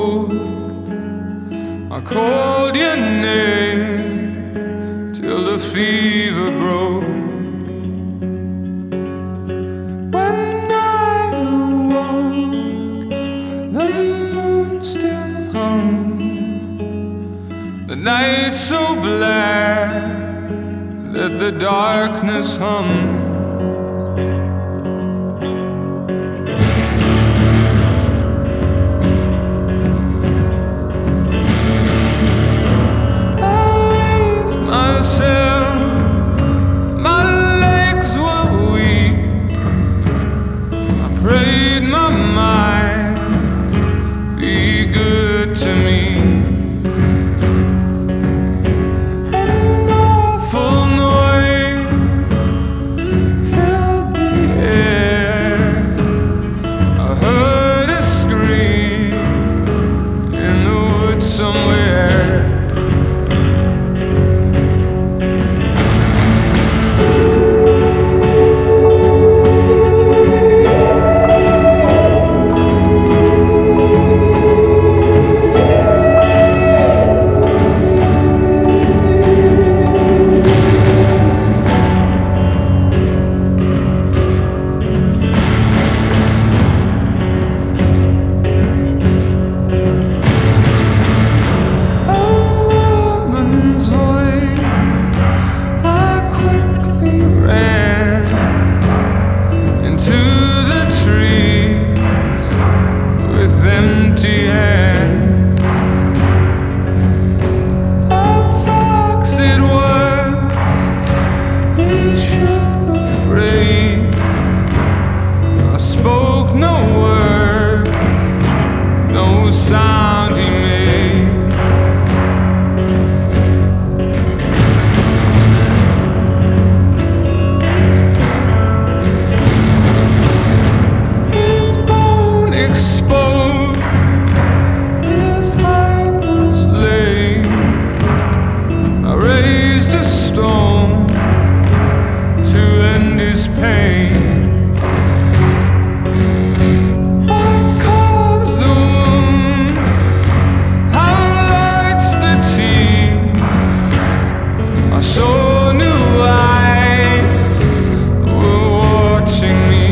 choked. I called your name till the fever broke. When I awoke, the moon still hung, the night so black that the darkness hum. My legs were weak. I prayed my mind be good to me. An awful noise filled the air. I heard a scream in the woods somewhere. Empty hands, a fox it was, he shook afraid. I spoke no word, no sound he made. His bone exposed, raised a stone to end his pain. What caused the wound? How lights the teeth? I saw new eyes were watching me.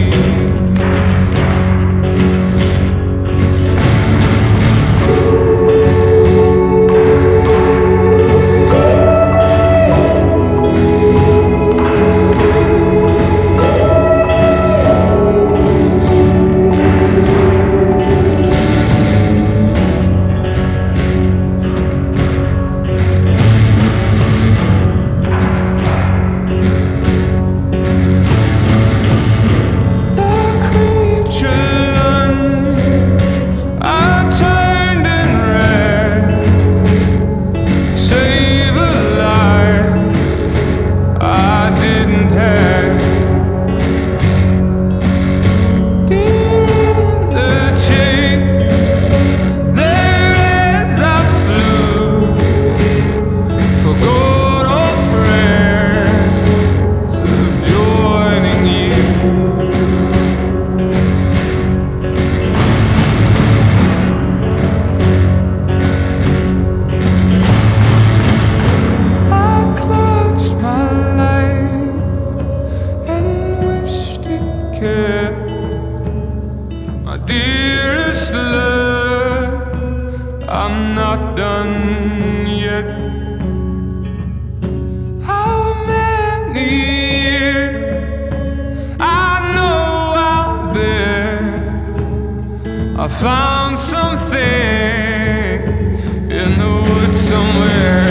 My dearest love, I'm not done yet. How many years I know I'll bear. I found something in the woods somewhere.